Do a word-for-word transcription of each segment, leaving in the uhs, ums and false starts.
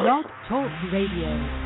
Blog Talk Radio.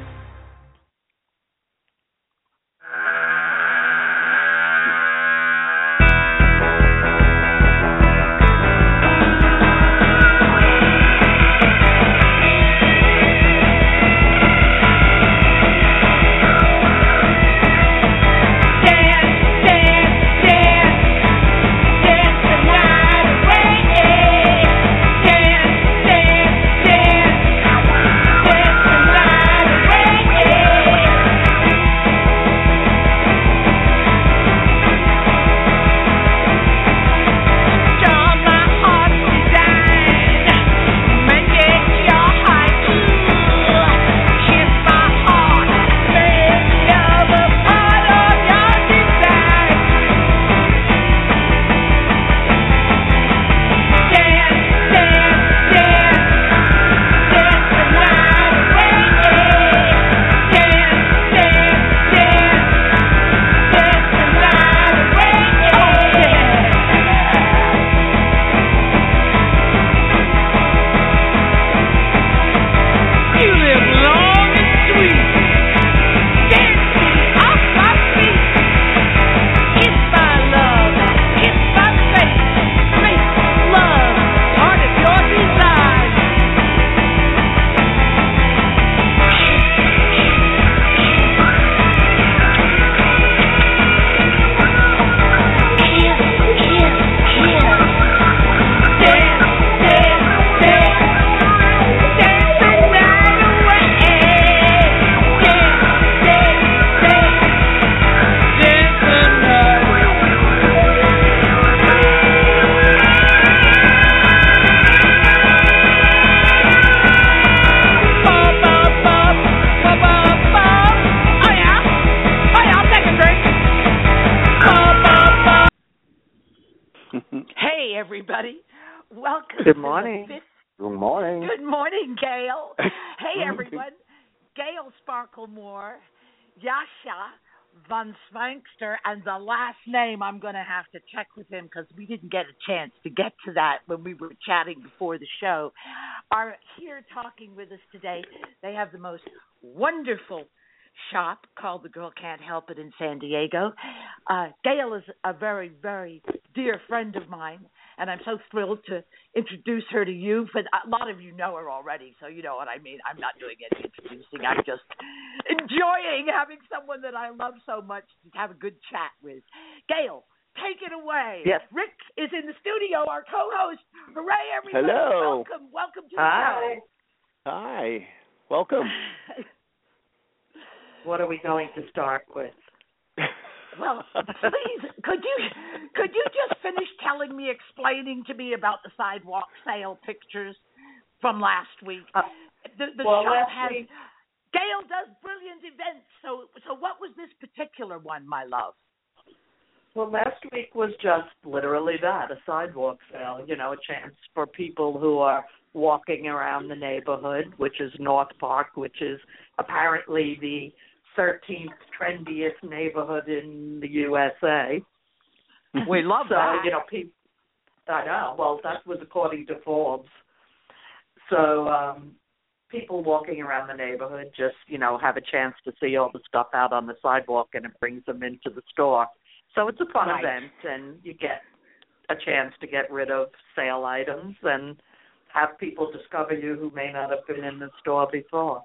Good morning. Good morning. Good morning, Gail. Hey, everyone. Gail Sparklemore, Yasha von Swankster, and the last name I'm going to have to check with him because we didn't get a chance to get to that when we were chatting before the show, are here talking with us today. They have the most wonderful shop called The Girl Can't Help It in San Diego. Uh, Gail is a very, very dear friend of mine, and I'm so thrilled to introduce her to you. But a lot of you know her already, so you know what I mean. I'm not doing any introducing. I'm just enjoying having someone that I love so much to have a good chat with. Gail, take it away. Yes. Rick is in the studio, our co-host. Hooray, everybody. Hello. Welcome. Welcome to the Hi. show. Hi. Welcome. What are we going to start with? Well, please, could you could you just finish telling me, explaining to me about the sidewalk sale pictures from last week? Uh, the the well, shop last has week, Gail does brilliant events. So so what was this particular one, my love? well, last week was just literally that, a sidewalk sale, you know, a chance for people who are walking around the neighborhood, which is North Park, which is apparently the thirteenth trendiest neighborhood in the U S A. We love so, that. you know, people, I know, well, that was according to Forbes. So um, people walking around the neighborhood just, you know, have a chance to see all the stuff out on the sidewalk, and it brings them into the store. So it's a fun Right. event, and you get a chance to get rid of sale items and have people discover you who may not have been in the store before.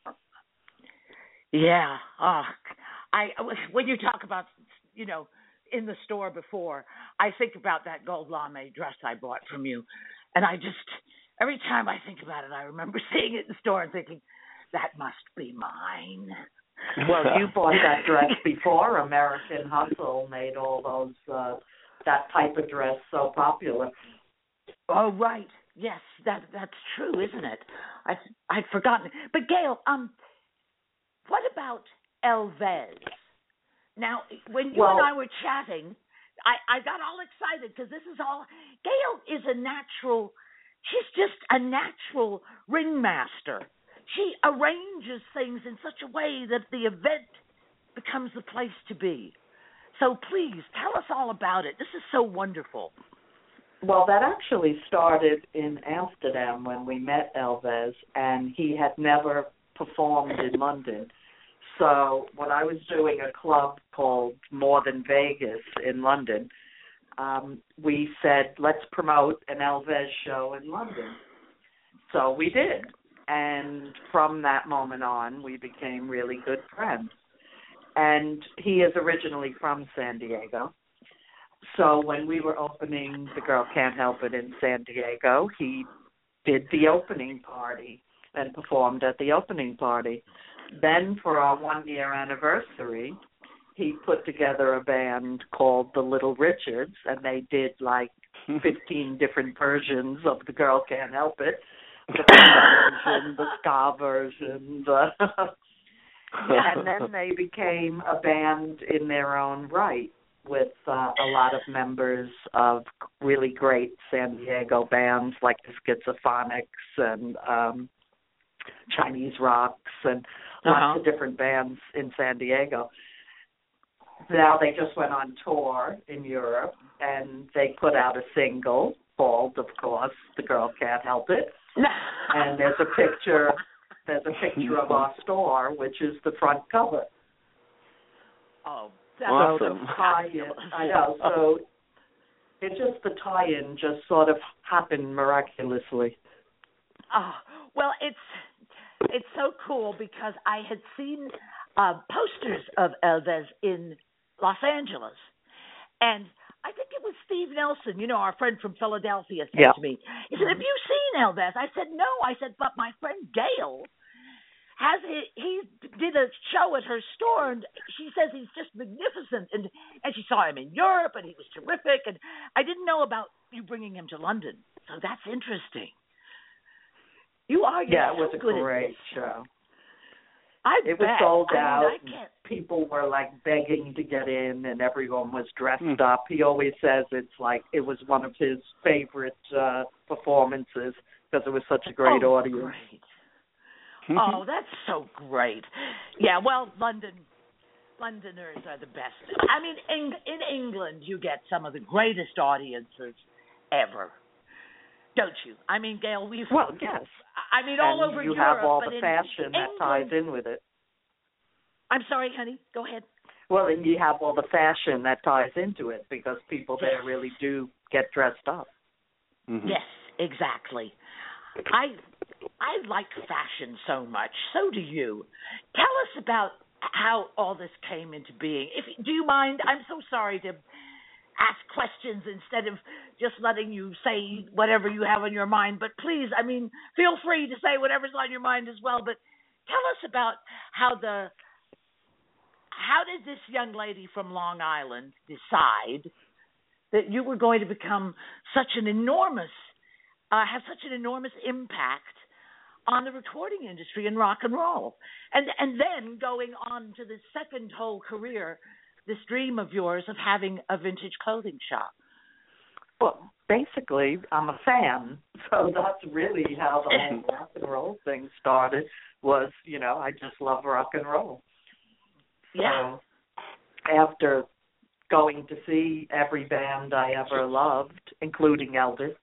Yeah. Oh, I when you talk about, you know, in the store before, I think about that gold lame dress I bought from you, and I just every time I think about it, I remember seeing it in the store and thinking, that must be mine. Well, you bought that dress before. American Hustle made all those uh, that type of dress so popular. Oh, right. Yes, that that's true, isn't it? I I'd forgotten. But Gail, um. what about Elvez? Now, when you well, and I were chatting, I, I got all excited because this is all, Gail is a natural, she's just a natural ringmaster. She arranges things in such a way that the event becomes the place to be. So please, tell us all about it. This is so wonderful. Well, that actually started in Amsterdam when we met Elvis, and he had never performed in London. So when I was doing a club called More Than Vegas in London, um, we said, let's promote an Elvis show in London. So we did. And from that moment on, we became really good friends. And he is originally from San Diego. So when we were opening The Girl Can't Help It in San Diego, he did the opening party and performed at the opening party. Then for our one-year anniversary, he put together a band called The Little Richards, and they did like fifteen different versions of The Girl Can't Help It. The pop version, the ska version, the and then they became a band in their own right with uh, a lot of members of really great San Diego bands like the Schizophonics and um, Chinese Rocks and lots uh-huh. of different bands in San Diego. Now they just went on tour in Europe, and they put out a single called, of course, The Girl Can't Help It. And there's a picture there's a picture of our store, which is the front cover. Oh, that's awesome. So the tie-in, I know. So it just the tie-in just sort of happened miraculously. Oh, well, it's it's so cool because I had seen uh, posters of Elvis in Los Angeles, and I think it was Steve Nelson, you know, our friend from Philadelphia, said yeah. to me, he said, have you seen Elvis? I said, no. I said, but my friend Gail has he, he did a show at her store, and she says he's just magnificent. And, and she saw him in Europe, and he was terrific. And I didn't know about you bringing him to London. So that's interesting. You are Yeah, it so was a good great show. I it bet. was sold I mean, out. I can't. People were like begging to get in, and everyone was dressed mm. up. He always says it's like it was one of his favorite uh, performances because it was such a great oh, audience. Great. Oh, that's so great. Yeah, well, London, Londoners are the best. I mean, in, in England, you get some of the greatest audiences ever. Don't you? I mean, Gail, we've... Well, yes. I mean, all and over you Europe, have all but the in fashion that England, ties in with it. I'm sorry, honey. Go ahead. Well, and you have all the fashion that ties into it because people yes. there really do get dressed up. Mm-hmm. Yes, exactly. I I like fashion so much. So do you. Tell us about how all this came into being. If do you mind? I'm so sorry to ask questions instead of just letting you say whatever you have on your mind. But please, I mean, feel free to say whatever's on your mind as well. But tell us about how the how did this young lady from Long Island decide that you were going to become such an enormous, uh, have such an enormous impact on the recording industry in rock and roll, and and then going on to the second whole career, this dream of yours of having a vintage clothing shop? Well, basically, I'm a fan, so that's really how the whole rock and roll thing started. Was you know I just love rock and roll. Yeah. So after going to see every band I ever loved, including Elvis,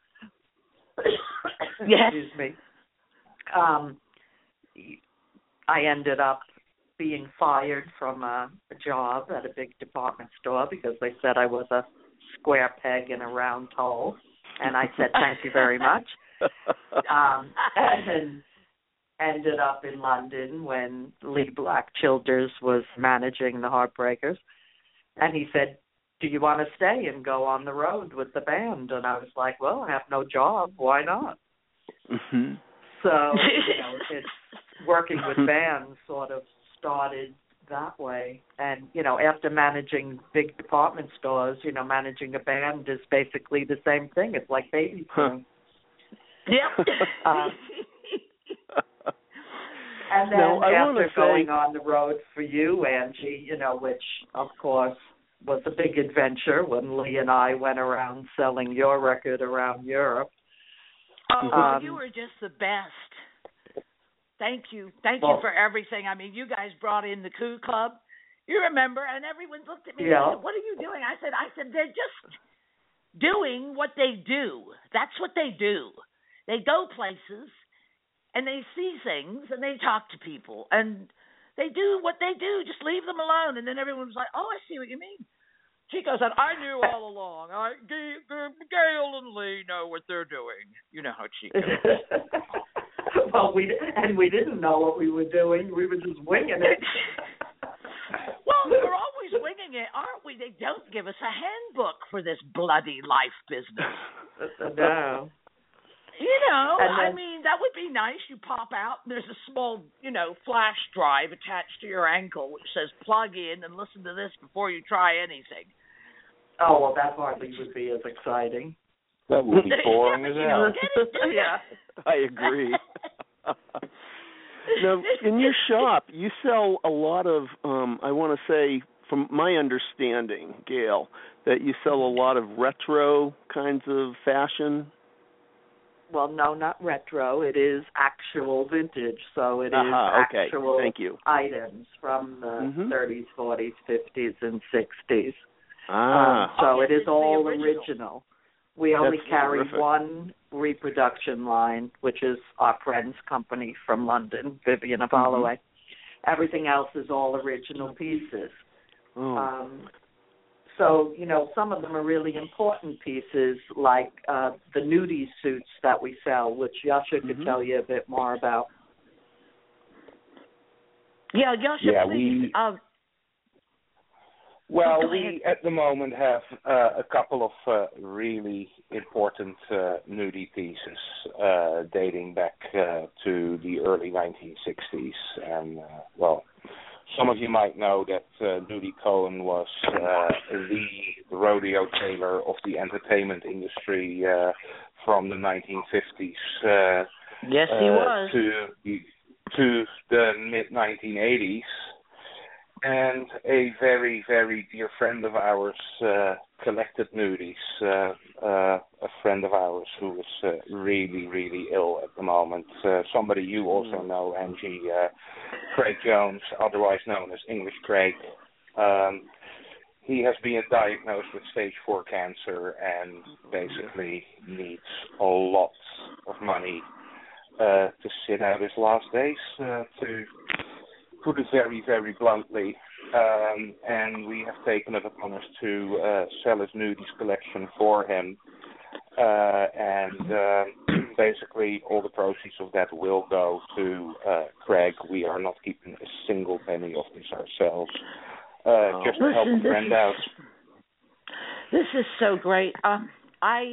yes. excuse me, um, I ended up being fired from a, a job at a big department store because they said I was a square peg in a round hole, and I said thank you very much. Um, and ended up in London when Lee Black Childers was managing the Heartbreakers, and he said, do you want to stay and go on the road with the band? And I was like, well, I have no job. Why not? Mm-hmm. So, you know, it's working with bands sort of started that way. And, you know, after managing big department stores, you know, managing a band is basically the same thing. It's like babysitting. Yep. um, and then now, after say... going on the road for you, Angie, you know, which, of course, was a big adventure when Lee and I went around selling your record around Europe. Oh, um, you were just the best. Thank you. Thank well, you for everything. I mean, you guys brought in the Coup Club. You remember, and everyone looked at me yeah. and said, what are you doing? I said, I said, they're just doing what they do. That's what they do. They go places and they see things and they talk to people and they do what they do. Just leave them alone. And then everyone's like, oh, I see what you mean. Chico said, I knew all along. I, G- G- Gail and Lee know what they're doing. You know how Chico is. Well, we and we didn't know what we were doing. We were just winging it. Well, we're always winging it, aren't we? They don't give us a handbook for this bloody life business. No. You know, then, I mean, that would be nice. You pop out and there's a small, you know, flash drive attached to your ankle which says plug in and listen to this before you try anything. Oh, well, that hardly would be as exciting. That would be boring as hell. Yeah. I agree. Now, in your shop, you sell a lot of, um, I want to say, from my understanding, Gail, that you sell a lot of retro kinds of fashion. Well, no, not retro. It is actual vintage. So it is uh-huh, okay. actual Thank you. items from the mm-hmm. thirties, forties, fifties, and sixties. Ah. Um, so oh, it is all original. original. We only That's carry terrific. one reproduction line, which is our friend's company from London, Vivian of Holloway. Mm-hmm. Everything else is all original pieces. Oh. Um, so, you know, some of them are really important pieces, like uh, the nudie suits that we sell, which Yasha could mm-hmm. tell you a bit more about. Yeah, Yasha, yeah, please. We, um, well, Go we ahead. at the moment have uh, a couple of uh, really important uh, nudie pieces uh, dating back uh, to the early nineteen sixties. And, uh, well, some of you might know that uh, Nudie Cohen was uh, the rodeo tailor of the entertainment industry uh, from the nineteen fifties. Uh, yes, he uh, was. To, to the mid nineteen eighties. And a very, very dear friend of ours uh, collected nudies. Uh, uh, a friend of ours who is uh, really, really ill at the moment. Uh, somebody you also know, Angie, uh, Craig Jones, otherwise known as English Craig. Um, he has been diagnosed with stage four cancer and basically needs a lot of money uh, to sit out his last days, uh, to put it very, very bluntly, um, and we have taken it upon us to uh, sell his nudies collection for him, uh, and uh, basically all the proceeds of that will go to uh, Craig. We are not keeping a single penny of this ourselves, uh, oh. just to Listen, help a friend is, out. This is so great. Um, I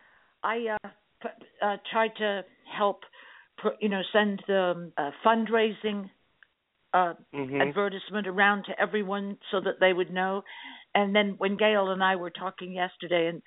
I uh, p- uh, tried to help, you know, send the uh, fundraising Uh, mm-hmm. advertisement around to everyone so that they would know. And then when Gail and I were talking yesterday, and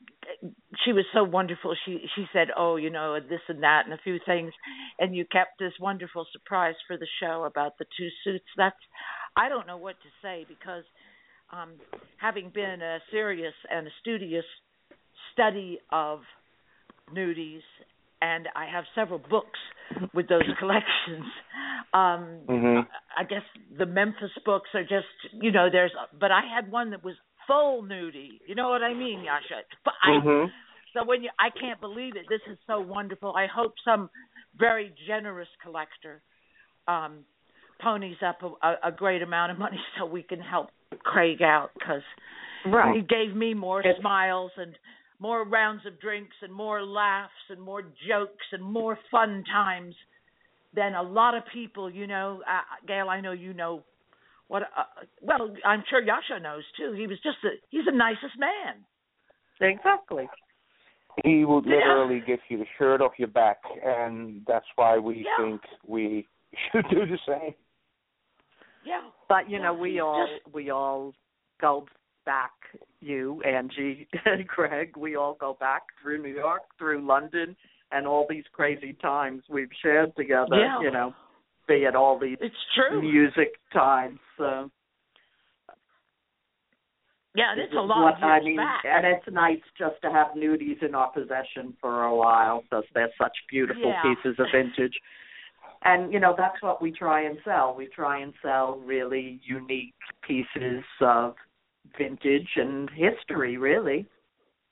she was so wonderful, she she said, oh, you know, this and that and a few things, and you kept this wonderful surprise for the show about the two suits. That's, I don't know what to say, because um, having been a serious and a studious study of nudies, and I have several books with those collections. Um, mm-hmm. I guess the Memphis books are just, you know, there's, but I had one that was full nudie. You know what I mean, Yasha? But I, mm-hmm. so when you, I can't believe it. This is so wonderful. I hope some very generous collector um, ponies up a, a great amount of money so we can help Craig out, because right. he gave me more it's- smiles and more rounds of drinks and more laughs and more jokes and more fun times than a lot of people, you know. Uh, Gail, I know you know what, uh, well, I'm sure Yasha knows too. He was just, a, he's the nicest man. Exactly. He would Yeah. literally give you the shirt off your back, and that's why we Yeah. think we should do the same. Yeah. But, you yeah, know, we he's all, just, we all go back, you, Angie, and Craig, we all go back through New York, through London, and all these crazy times we've shared together, yeah. you know, be it all these It's true. music times. So. Yeah, and it's a lot what, of years I mean, back. and it's nice just to have nudies in our possession for a while, because they're such beautiful Yeah. pieces of vintage. And, you know, that's what we try and sell. We try and sell really unique pieces of vintage and history, really.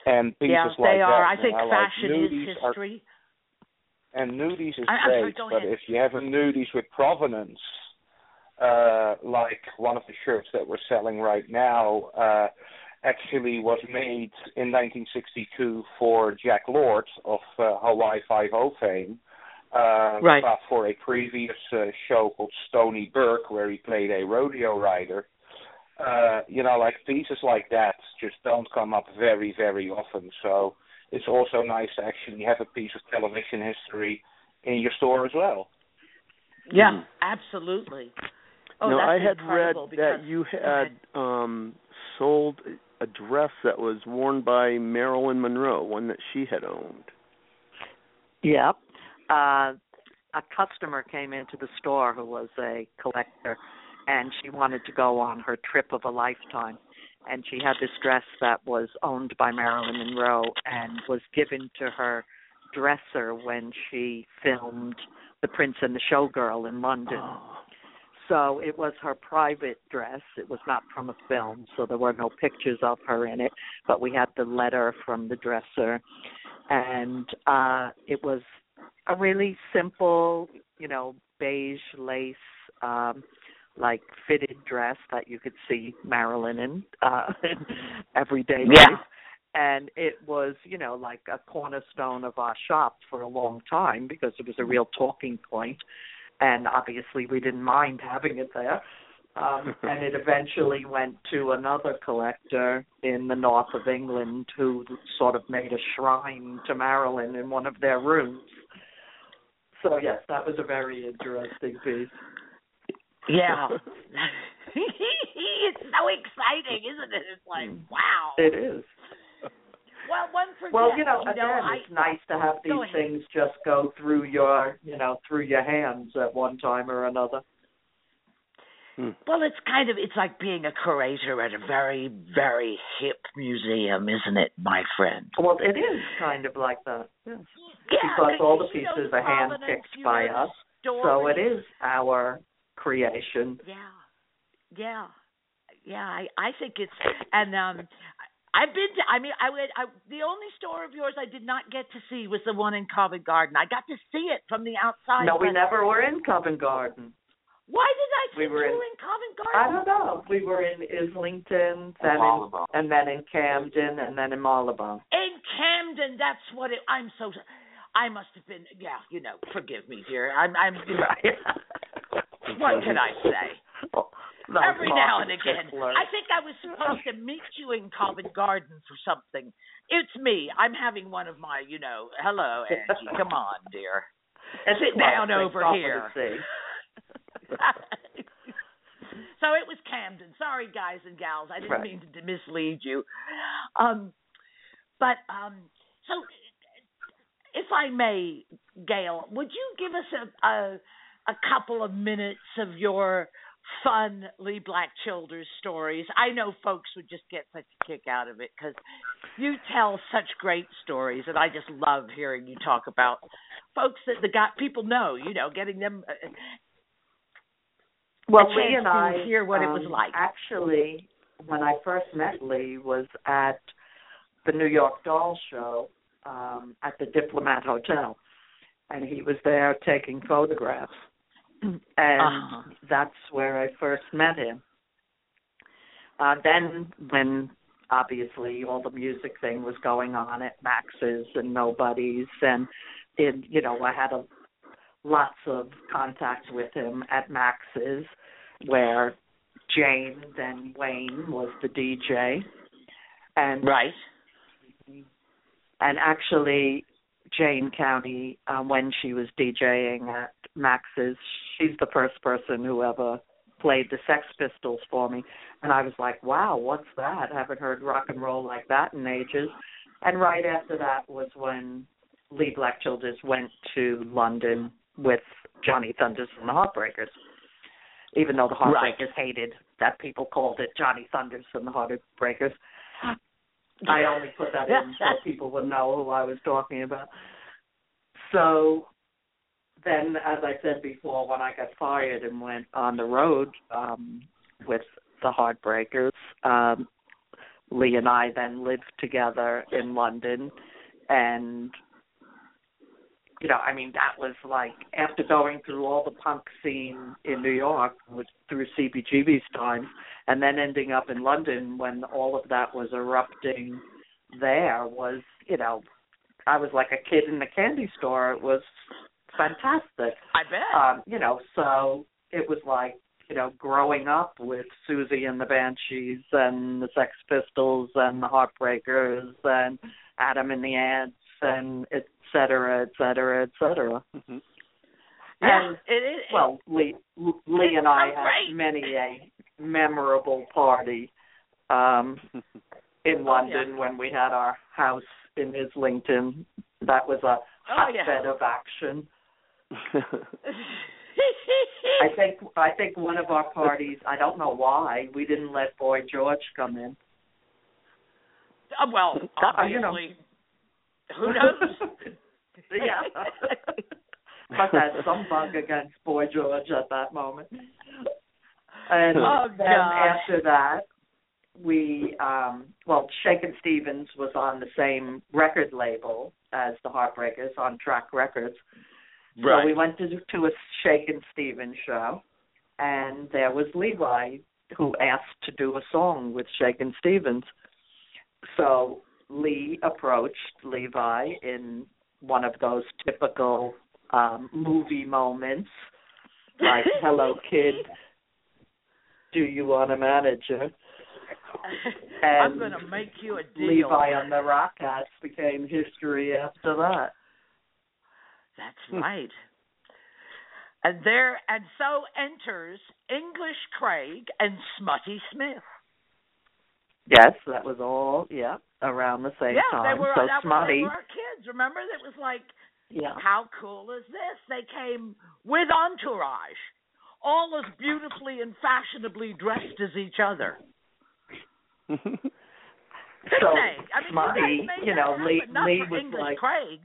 And pieces yeah, like they are. that. I think know, fashion like is history. Are, and nudies is I, I'm great, sorry, go but ahead. if you have a nudies with provenance, uh, like one of the shirts that we're selling right now, uh, actually was made in nineteen sixty-two for Jack Lord of uh, Hawaii Five-O fame, uh, right. but for a previous uh, show called Stony Burke, where he played a rodeo rider. Uh, you know, like pieces like that just don't come up very, very often. So it's also nice to actually have a piece of television history in your store as well. Yeah, Mm. absolutely. Oh, no, that's I had read incredible that because, you had um, sold a dress that was worn by Marilyn Monroe, one that she had owned. Yep. Uh, a customer came into the store who was a collector, and she wanted to go on her trip of a lifetime. And she had this dress that was owned by Marilyn Monroe and was given to her dresser when she filmed The Prince and the Showgirl in London. Oh. So it was her private dress. It was not from a film, so there were no pictures of her in it, but we had the letter from the dresser. And uh, it was a really simple, you know, beige lace, um, like fitted dress that you could see Marilyn in uh, everyday yeah. life. And it was, you know, like a cornerstone of our shop for a long time because it was a real talking point. And obviously we didn't mind having it there. Um, and it eventually went to another collector in the north of England who sort of made a shrine to Marilyn in one of their rooms. So, yes, that was a very interesting piece. Yeah. It's so exciting, isn't it? It's like, wow. It is. Well, one forgets. Well, you know, you again, know, it's I, nice to have these things just go through your, you know, through your hands at one time or another. Well, it's kind of, it's like being a curator at a very, very hip museum, isn't it, my friend? Well, it is kind of like that, yes. Yeah, because all the you know, pieces the are handpicked you by know, us, so it is our creation. Yeah, yeah, yeah. I, I think it's, and um, I've been to. I mean, I would. I, the only store of yours I did not get to see was the one in Covent Garden. I got to see it from the outside. No, we never were in Covent Garden. Why did I think we were you in, were in Covent Garden? I don't know. We were in Islington, then in, and then in Camden, and then in Marylebone. In Camden, that's what it. I'm so. I must have been. Yeah, you know. Forgive me, dear. I'm. I'm. What can I say? Well, Every now and again. I think I was supposed to meet you in Covent Garden for something. It's me. I'm having one of my, you know, hello, Angie. Come on, dear. And sit down over here. So it was Camden. Sorry, guys and gals. I didn't right. mean to mislead you. Um, but, um, so if I may, Gail, would you give us a, a, a couple of minutes of your fun Lee Black Childers stories? I know folks would just get such a kick out of it because you tell such great stories, and I just love hearing you talk about folks that the got people know, you know, getting them uh, well, a chance Lee and to I, hear what um, it was like. Actually, when I first met Lee was at the New York Doll Show um, at the Diplomat Hotel, and he was there taking photographs. And uh-huh. that's where I first met him. Uh, then when, obviously, all the music thing was going on at Max's and Nobody's, and, it, you know, I had a, lots of contact with him at Max's, where Jane, then Wayne, was the D J. And, right. And actually, Jane County, uh, when she was DJing at Max's, she's the first person who ever played the Sex Pistols for me. And I was like, wow, what's that? I haven't heard rock and roll like that in ages. And right after that was when Lee Black Childers went to London with Johnny Thunders and the Heartbreakers, even though the Heartbreakers right. hated that people called it Johnny Thunders and the Heartbreakers. I only put that in so people would know who I was talking about. So then, as I said before, when I got fired and went on the road um, with the Heartbreakers, um, Lee and I then lived together in London, and you know, I mean, that was like after going through all the punk scene in New York with, through C B G B's times, and then ending up in London when all of that was erupting there was, you know, I was like a kid in a candy store. It was fantastic. I bet. Um, you know, so it was like, you know, growing up with Susie and the Banshees and the Sex Pistols and the Heartbreakers and Adam and the Ants and et cetera, et cetera, et cetera. Mm-hmm. Yeah, and, it is. Well, Lee, Lee and I had many a memorable party um, in London oh, yeah. when we had our house in Islington. That was a hotbed oh, yeah. of action. I think I think one of our parties, I don't know why, we didn't let Boy George come in. Uh, well, obviously, you know. Who knows? Yeah. Must have some bug against Boy George at that moment. And oh, then gosh. after that, we, um, well, Shakin' Stevens was on the same record label as the Heartbreakers, on Track Records. Right. So we went to, to a Shakin' Stevens show, and there was Levi, who asked to do a song with Shakin' Stevens. So Lee approached Levi in one of those typical um, movie moments, like, hello, kid, do you want a manager? And I'm going to make you a deal. Levi and the Rockettes became history after that. That's right. And there, and so enters English Craig and Smutty Smith. Yes, that was all, yeah, around the same yeah, time. Yeah, they were, so that Smutty, were, they were our kids. Remember, it was like, yeah. how cool is this? They came with entourage, all as beautifully and fashionably dressed as each other. So I mean, Smutty, you, you know, Lee, Lee was English like, Craig.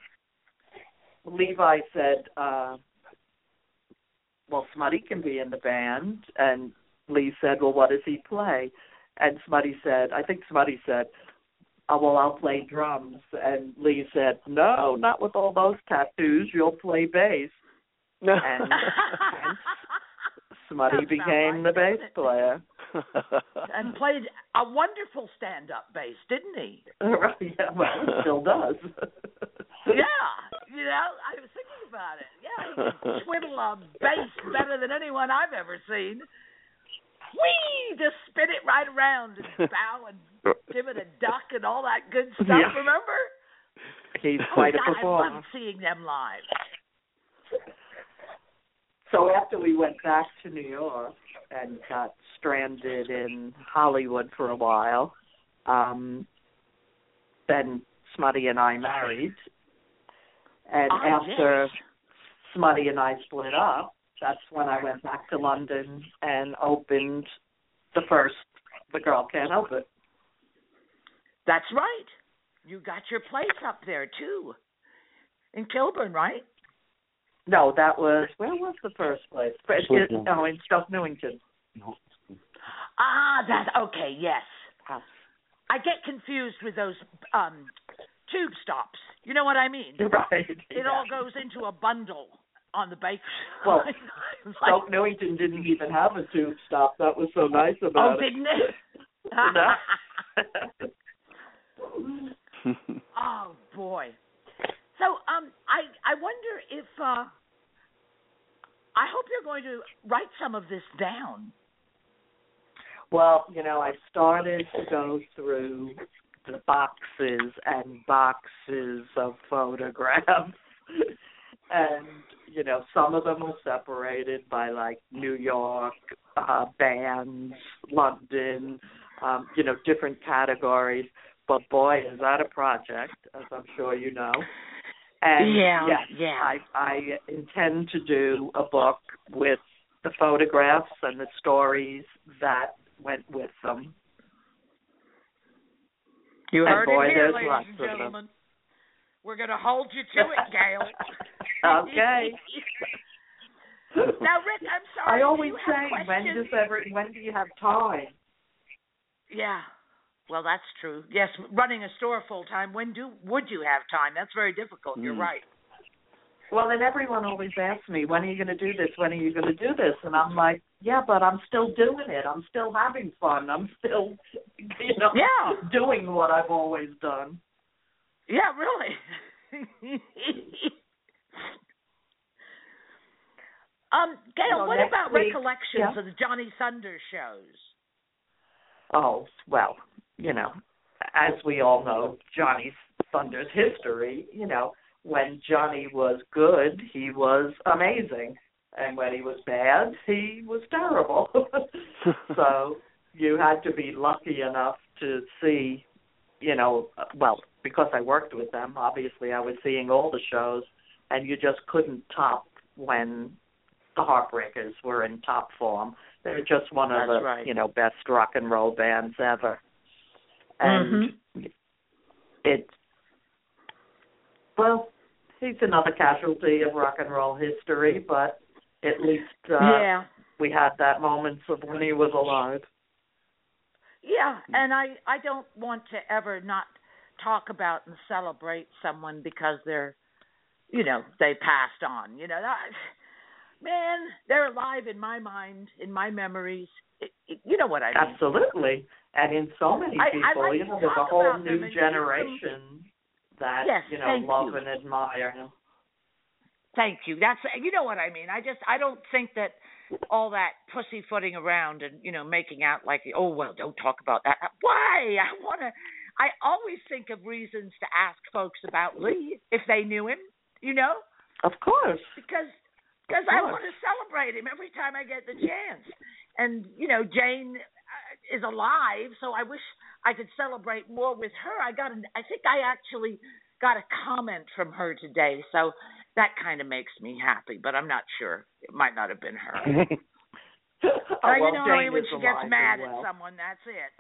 Levi said, uh, well, Smutty can be in the band, and Lee said, well, what does he play? And Smutty said, I think Smutty said, oh, well, I'll play drums. And Lee said, no, not with all those tattoos. You'll play bass. And, and Smutty became the bass player. And played a wonderful stand-up bass, didn't he? Right, yeah, well, he still does. Yeah, you know, I was thinking about it. Yeah, he can twiddle a bass better than anyone I've ever seen. Whee! Just spin it right around and bow and give it a duck and all that good stuff, yeah. Remember? He's quite oh, a God, performer. I love seeing them live. So after we went back to New York and got stranded in Hollywood for a while, um, then Smutty and I married. And oh, after yes. Smutty and I split up, that's when I went back to London and opened the first The Girl Can't Help It. That's right. You got your place up there, too. In Kilburn, right? No, that was, where was the first place? It, no, in Stoke Newington. Ah, that, okay, yes. House. I get confused with those um, tube stops. You know what I mean? Right. It yeah. all goes into a bundle on the bakery. Well, Stoke Newington didn't even have a tube stop. That was so nice about oh, it. Oh, didn't it? Oh, boy. So, um, I I wonder if, uh, I hope you're going to write some of this down. Well, you know, I started to go through the boxes and boxes of photographs. And, you know, some of them were separated by, like, New York, uh, bands, London, um, you know, different categories. But, boy, is that a project, as I'm sure you know. And, yeah, yes, yeah. I, I intend to do a book with the photographs and the stories that went with them. You and heard boy, it here, there's ladies lots and of gentlemen. them. We're going to hold you to it, Gail. Okay. Now, Rick, I'm sorry. I always do you say, have when does every, when do you have time? Yeah. well, that's true. Yes, running a store full time. When do would you have time? That's very difficult. Mm. You're right. Well, and everyone always asks me, when are you going to do this? When are you going to do this? And I'm like, yeah, but I'm still doing it. I'm still having fun. I'm still, you know, yeah. doing what I've always done. Yeah, really. um, Gail, you know, what about week, recollections yeah. of the Johnny Thunder shows? Oh, well, you know, as we all know, Johnny Thunder's history, you know, when Johnny was good, he was amazing. And when he was bad, he was terrible. So you had to be lucky enough to see, you know, well, because I worked with them, obviously I was seeing all the shows, and you just couldn't top when the Heartbreakers were in top form. They're just one of That's the, right. you know, best rock and roll bands ever. And mm-hmm. it, well, he's another casualty of rock and roll history, but at least uh, yeah. we had that moments of when he was alive. Yeah, and I, I don't want to ever not talk about and celebrate someone because they're, you know, they passed on. You know, that, man, they're alive in my mind, in my memories. It, it, you know what I mean? Absolutely. And in so many I, people, I like you know, to there's a talk whole about new them generation that, yes, you know, thank love you. and admire him. Thank you. That's, you know what I mean. I just, I don't think that all that pussyfooting around and, you know, making out like, oh, well, don't talk about that. Why? I want to, I always think of reasons to ask folks about Lee if they knew him, you know? Of course. Because because I want to celebrate him every time I get the chance. And, you know, Jane uh, is alive, so I wish I could celebrate more with her. I got, an, I think I actually got a comment from her today, so that kind of makes me happy, but I'm not sure. It might not have been her. oh, uh, well, you know, Jane when is she gets mad well. at someone, that's it.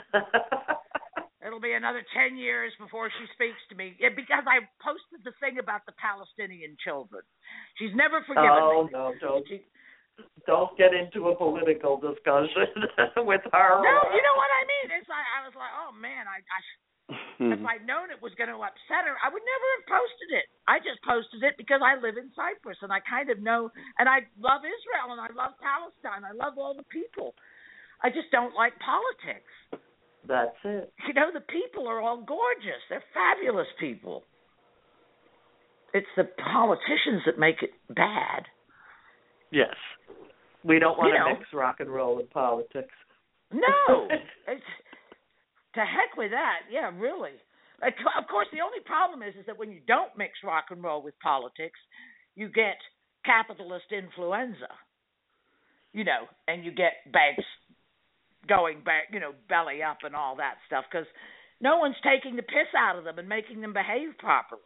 It'll be another ten years before she speaks to me yeah, because I posted the thing about the Palestinian children. She's never forgiven oh, me. Oh, no, don't. She, don't get into a political discussion with her. No, you know what I mean? It's like, I was like, oh, man, I, I if I'd known it was going to upset her, I would never have posted it. I just posted it because I live in Cyprus, and I kind of know, and I love Israel, and I love Palestine. I love all the people. I just don't like politics. That's it. You know, the people are all gorgeous. They're fabulous people. It's the politicians that make it bad. Yes. We don't want you to know, mix rock and roll with politics. No. It's, to heck with that. Yeah, really. Like, of course, the only problem is, is that when you don't mix rock and roll with politics, you get capitalist influenza, you know, and you get banks going back, you know, belly up and all that stuff because no one's taking the piss out of them and making them behave properly.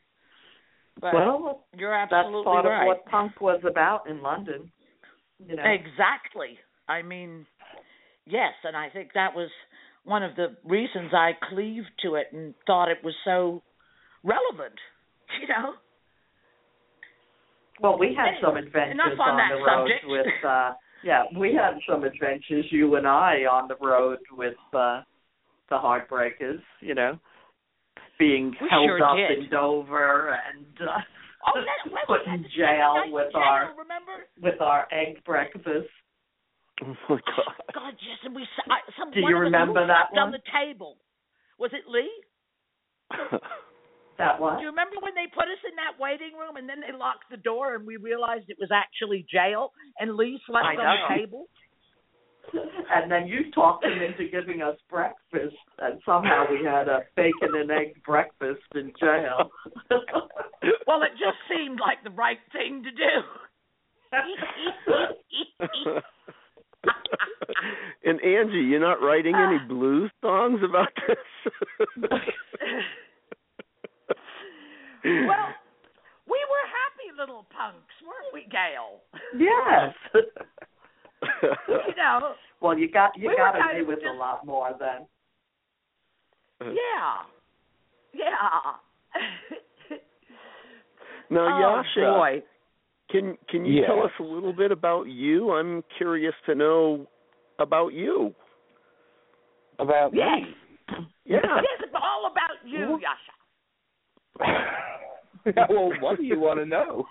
But well, you're absolutely that's part right. of what punk was about in London. You know. Exactly. I mean, yes, and I think that was one of the reasons I cleaved to it and thought it was so relevant, you know. Well, we had anyway, some adventures enough on, on that the road subject. with, uh, yeah, we had some adventures, you and I, on the road with uh, the Heartbreakers, you know, being we held sure up did. in Dover and uh, oh, that, put in jail with jail, our remember? with our egg breakfast. Oh my God! Oh, God, yes, and we I, some. Do one you of us remember that on one? the table. Was it Lee? That one? Do you remember when they put us in that waiting room and then they locked the door and we realized it was actually jail and Lee slept I on know. the table? And then you talked him into giving us breakfast, and somehow we had a bacon and egg breakfast in jail. Well, it just seemed like the right thing to do. And Angie, you're not writing any blues songs about this? Well, we were happy little punks, weren't we, Gail? Yes. You know. Well, you got you we got to be kind of with just, a lot more then. Yeah. Yeah. Now, oh, Yasha, boy. can can you yeah. tell us a little bit about you? I'm curious to know about you. About yes. me? Yeah. It's all about you, Yasha. Well, what do you want to know?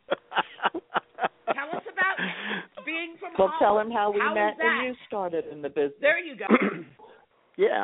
Tell us about being from Well, Holland. tell him how we How met was that? and you started in the business. There you go. Yeah.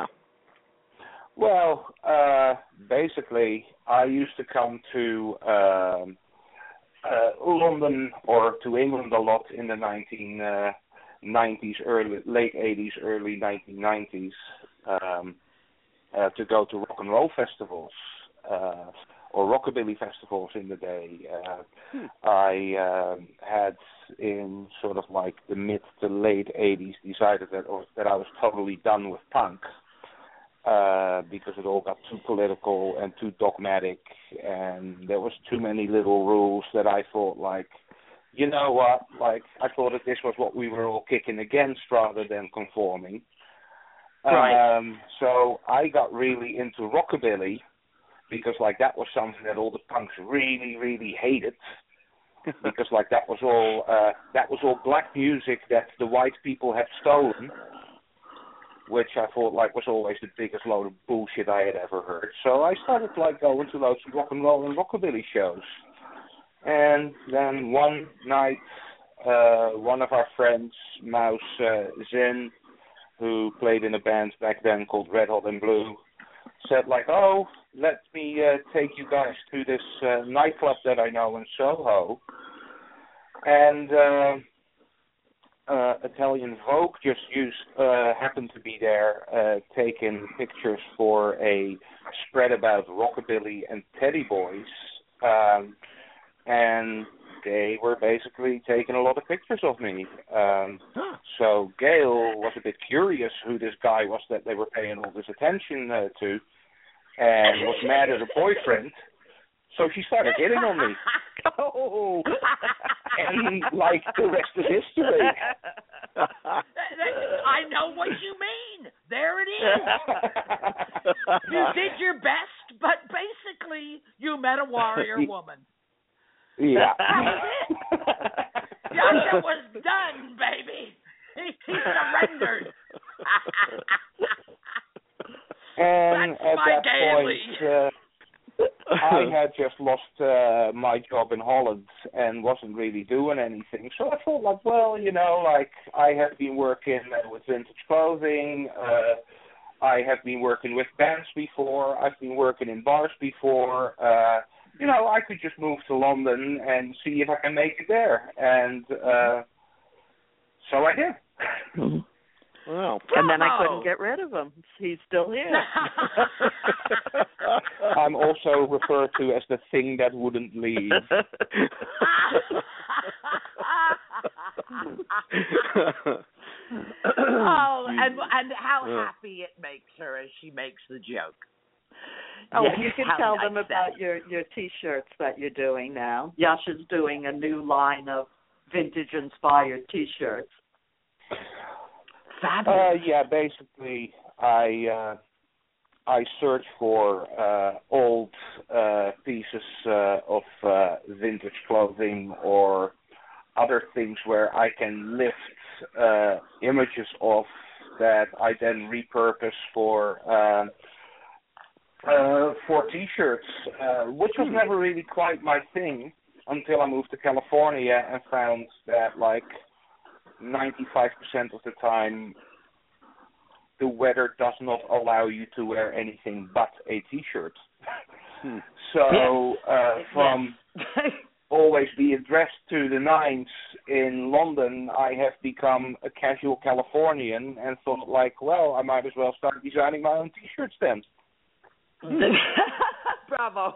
Well, uh, basically, I used to come to um, uh, London or to England a lot in the nineteen nineties, early late eighties, early nineteen nineties, um, uh, to go to rock and roll festivals uh, or rockabilly festivals in the day. Uh, hmm. I um, had in sort of like the mid to late eighties decided that or, that I was totally done with punk. Uh, because it all got too political and too dogmatic, and there was too many little rules that I thought, like, you know what, like, I thought that this was what we were all kicking against rather than conforming. Right. Um, so I got really into rockabilly because, like, that was something that all the punks really, really hated. Because, like, that was all uh, that was all black music that the white people had stolen, which I thought like was always the biggest load of bullshit I had ever heard. So I started like going to loads of rock and roll and rockabilly shows. And then one night, uh, one of our friends, Mouse uh, Zen, who played in a band back then called Red Hot and Blue, said like, oh, let me uh, take you guys to this uh, nightclub that I know in Soho. And Uh, Uh, Italian Vogue just used uh, happened to be there, uh, taking pictures for a spread about rockabilly and Teddy Boys, um, and they were basically taking a lot of pictures of me. Um, so Gail was a bit curious who this guy was that they were paying all this attention uh, to, and was mad at her boyfriend. So she started hitting on me. Oh, and like the rest is history. I know what you mean. There it is. You did your best, but basically you met a warrior woman. Yeah. That was it. Yasha was done, baby. He, he surrendered. And That's at my that Gailey. point, uh, I had just lost uh, my job in Holland and wasn't really doing anything. So I thought, like, well, you know, like I have been working uh, with vintage clothing. Uh, I have been working with bands before. I've been working in bars before. Uh, you know, I could just move to London and see if I can make it there. And uh, so I did. Mm-hmm. Wow. And then I couldn't get rid of him. He's still here. I'm also referred to as the thing that wouldn't leave. Oh, and and how happy it makes her as she makes the joke. Oh, Yes, you can how tell nice them that about is. your, your T-shirts that you're doing now. Yasha's doing a new line of vintage-inspired T-shirts. Uh, yeah, basically, I uh, I search for uh, old uh, pieces uh, of uh, vintage clothing or other things where I can lift uh, images of that I then repurpose for uh, uh, for T-shirts, uh, which was never really quite my thing until I moved to California and found that like ninety-five percent of the time the weather does not allow you to wear anything but a T-shirt. Hmm. So uh, from always being dressed to the nines in London, I have become a casual Californian and thought like, well, I might as well start designing my own T-shirts then. Bravo.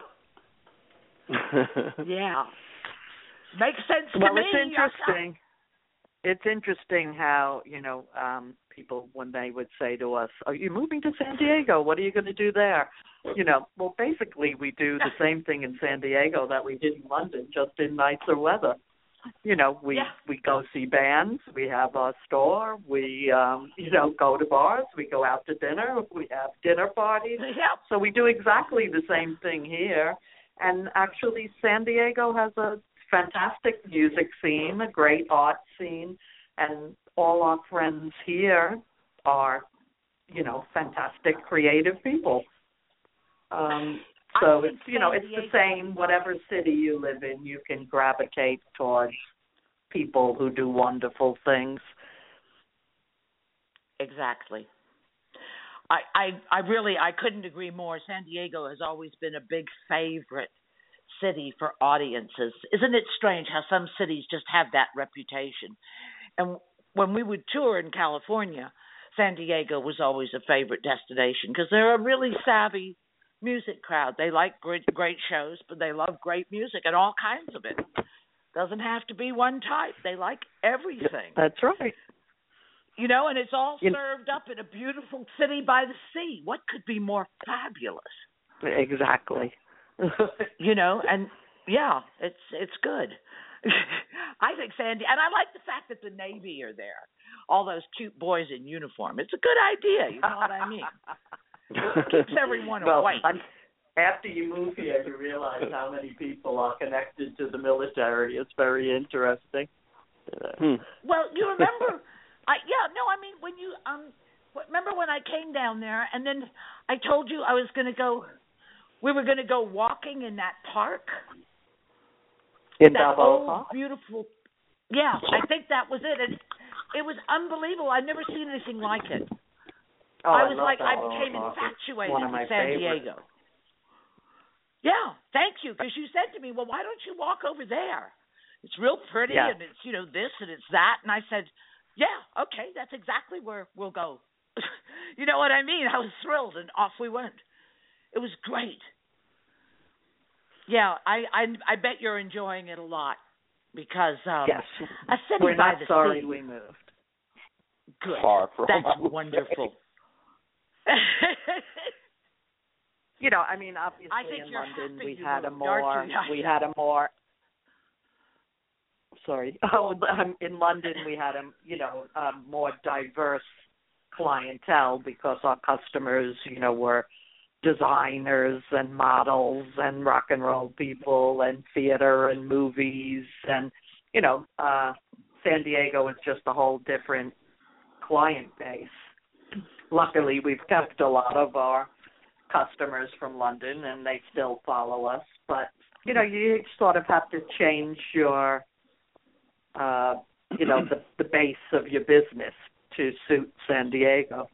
Yeah. Makes sense to well, me. it's interesting. It's interesting how, you know, um, people, when they would say to us, are you moving to San Diego? What are you going to do there? You know, well, basically we do the same thing in San Diego that we did in London, just in nicer weather. You know, we, yeah. we go see bands, we have a store, we, um, you know, go to bars, we go out to dinner, we have dinner parties. Yeah. So we do exactly the same thing here. And actually San Diego has a fantastic music scene, a great art scene, and all our friends here are, you know, fantastic creative people. Um, so I think it's, you know, San it's Diego, the same, whatever city you live in, you can gravitate towards people who do wonderful things. Exactly. I, I, I really, I couldn't agree more. San Diego has always been a big favorite city for audiences. Isn't it strange how some cities just have that reputation? And when we would tour in California, San Diego was always a favorite destination because they're a really savvy music crowd. They like great, great shows, but they love great music and all kinds of it. Doesn't have to be one type. They like everything. That's right. You know, and it's all You- served up in a beautiful city by the sea. What could be more fabulous? Exactly. You know, and yeah, it's it's good. I think Sandy, and I like the fact that the Navy are there. All those cute boys in uniform. It's a good idea. You know what I mean? It keeps everyone well, awake. I'm, after you move here, you realize how many people are connected to the military. It's very interesting. Hmm. Well, you remember? I yeah, no, I mean when you um, remember when I came down there, and then I told you I was going to go. We were going to go walking in that park. In that Balboa old, Park? beautiful. Yeah, I think that was it. And it was unbelievable. I'd never seen anything like it. Oh, I I was love like, I Balboa became Park. It's infatuated one of my with San favorites. Diego. Yeah, thank you. Because you said to me, well, why don't you walk over there? It's real pretty, Yeah. and it's, you know, this and it's that. And I said, yeah, okay, that's exactly where we'll go. You know what I mean? I was thrilled, and off we went. It was great. Yeah, I, I, I bet you're enjoying it a lot because um, Yes. a city We're by not the sorry sea. we moved. Good. Far from, I That's would wonderful. You know, I mean, obviously I think in you're London happy we you had a moved, more, aren't you? we had a more. Sorry, oh, um, in London we had a, you know, a more diverse clientele because our customers, you know, were designers and models and rock and roll people and theater and movies and, you know, uh, San Diego is just a whole different client base. Luckily, we've kept a lot of our customers from London and they still follow us, but, you know, you sort of have to change your, uh, you know, the, the base of your business to suit San Diego.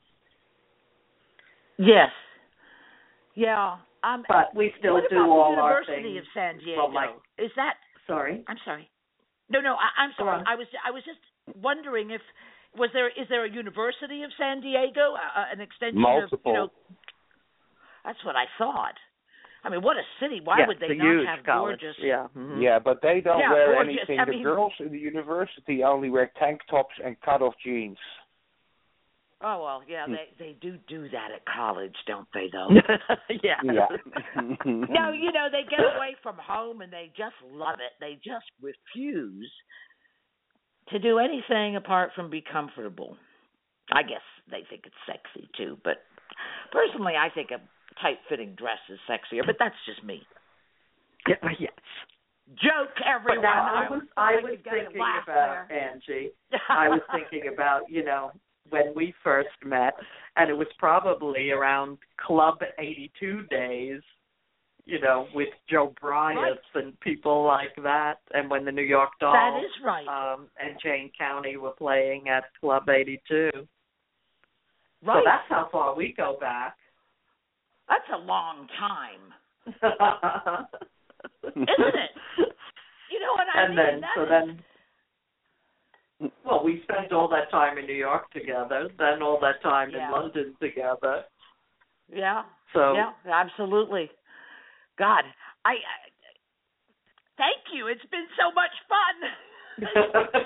Yes. Yeah. Um, But we still what do about all the our University things. of San Diego? Well, like, Is that? sorry. I'm sorry. No, no. I, I'm Go sorry. on. I was I was just wondering if was there is there a University of San Diego, uh, an extension Multiple. of you know? That's what I thought. I mean, what a city! Why yeah, would they the not huge have college. gorgeous? Yeah. Mm-hmm. Yeah, but they don't Yeah, wear gorgeous. anything. I The mean- girls in the university only wear tank tops and cut-off jeans. Oh well, yeah, they they do do that at college, don't they? Though. yeah. Yeah. No, you know, they get away from home and they just love it. They just refuse to do anything apart from be comfortable. I guess they think it's sexy too, but personally, I think a tight-fitting dress is sexier. But that's just me. Yeah, yes. Joke, everyone. But now I was I thought was could get a thinking laugh about there. Angie. I was thinking about, you know, when we first met, and it was probably around Club eighty-two days, you know, with Joe Bryant Right. and people like that, and when the New York Dolls That is right. um, and Jane County were playing at Club eighty-two. Right. So that's how far we go back. That's a long time, isn't it? You know what I and mean? then, That so is- then, well, we spent all that time in New York together, then all that time Yeah. in London together. Yeah. So Yeah, absolutely. God, I, I thank you. It's been so much fun.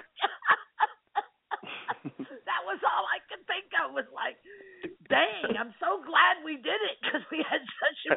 That was all I could think of. Was like, dang, I'm so glad we did it because we had such